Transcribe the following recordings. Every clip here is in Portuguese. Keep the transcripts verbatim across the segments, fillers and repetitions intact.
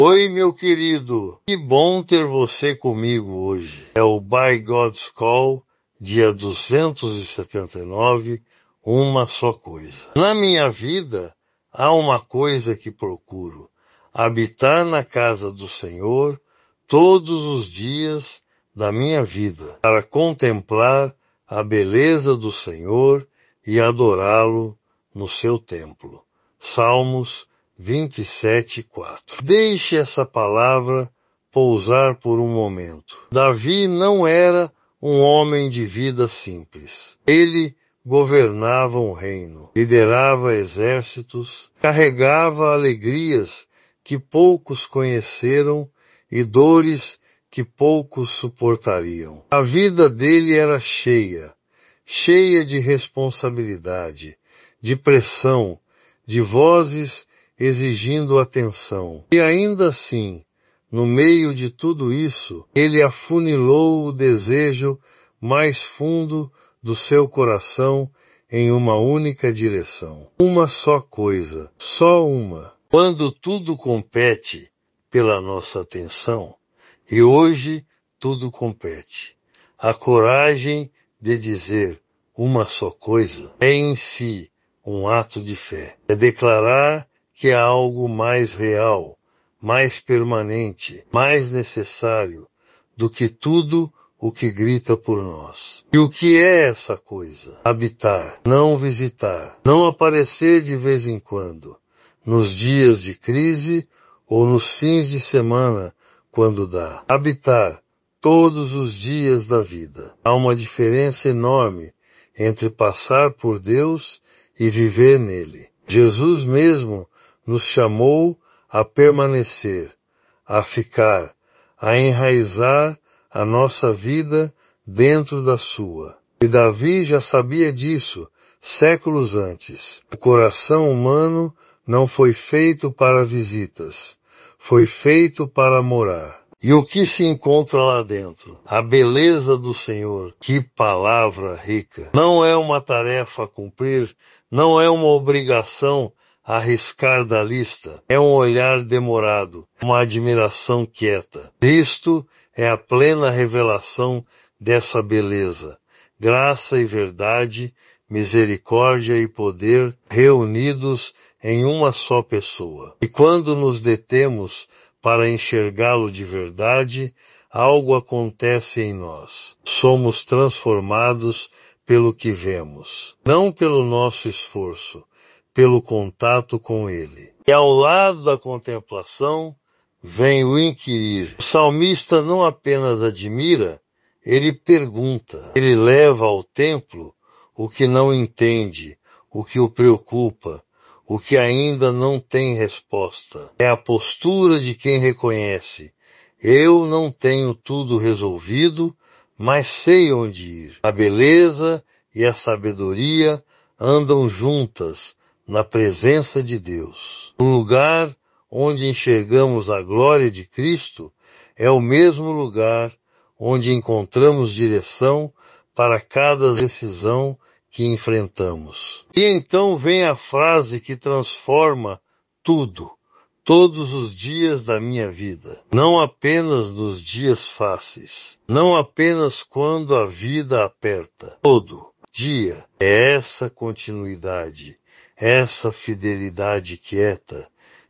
Oi, meu querido, que bom ter você comigo hoje. É o By God's Call, dia duzentos e setenta e nove, uma só coisa. Na minha vida, há uma coisa que procuro, habitar na casa do Senhor todos os dias da minha vida, para contemplar a beleza do Senhor e adorá-lo no seu templo. Salmos vinte e sete, quatro. Deixe essa palavra pousar por um momento. Davi não era um homem de vida simples. Ele governava um reino, liderava exércitos, carregava alegrias que poucos conheceram e dores que poucos suportariam. A vida dele era cheia, cheia de responsabilidade, de pressão, de vozes exigindo atenção. E ainda assim, no meio de tudo isso, ele afunilou o desejo mais fundo do seu coração em uma única direção. Uma só coisa, só uma. Quando tudo compete pela nossa atenção, e hoje tudo compete, a coragem de dizer uma só coisa é em si um ato de fé. É declarar que há algo mais real, mais permanente, mais necessário do que tudo o que grita por nós. E o que é essa coisa? Habitar, não visitar, não aparecer de vez em quando, nos dias de crise ou nos fins de semana, quando dá. Habitar todos os dias da vida. Há uma diferença enorme entre passar por Deus e viver nele. Jesus mesmo nos chamou a permanecer, a ficar, a enraizar a nossa vida dentro da sua. E Davi já sabia disso séculos antes. O coração humano não foi feito para visitas, foi feito para morar. E o que se encontra lá dentro? A beleza do Senhor. Que palavra rica! Não é uma tarefa a cumprir, não é uma obrigação a arriscar da lista. É um olhar demorado, uma admiração quieta. Cristo é a plena revelação dessa beleza. Graça e verdade, misericórdia e poder reunidos em uma só pessoa. E quando nos detemos para enxergá-lo de verdade, algo acontece em nós. Somos transformados pelo que vemos, não pelo nosso esforço, pelo contato com ele. E ao lado da contemplação vem o inquirir. O salmista não apenas admira, ele pergunta. Ele leva ao templo o que não entende, o que o preocupa, o que ainda não tem resposta. É a postura de quem reconhece: eu não tenho tudo resolvido, mas sei onde ir. A beleza e a sabedoria andam juntas na presença de Deus. O lugar onde enxergamos a glória de Cristo é o mesmo lugar onde encontramos direção para cada decisão que enfrentamos. E então vem a frase que transforma tudo, todos os dias da minha vida. Não apenas nos dias fáceis, não apenas quando a vida aperta. Todo dia é essa continuidade, essa fidelidade quieta,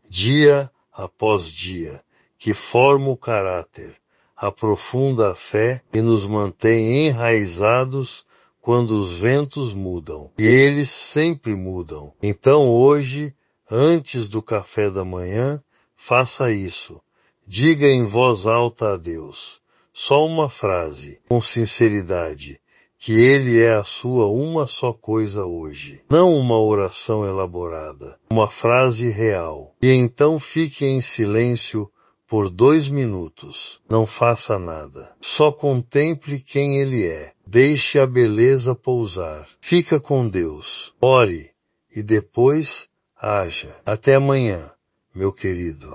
dia após dia, que forma o caráter, aprofunda a fé e nos mantém enraizados quando os ventos mudam. E eles sempre mudam. Então hoje, antes do café da manhã, faça isso. Diga em voz alta a Deus, só uma frase, com sinceridade, que Ele é a sua uma só coisa hoje. Não uma oração elaborada, uma frase real. E então fique em silêncio por dois minutos. Não faça nada. Só contemple quem Ele é. Deixe a beleza pousar. Fica com Deus. Ore e depois haja. Até amanhã, meu querido.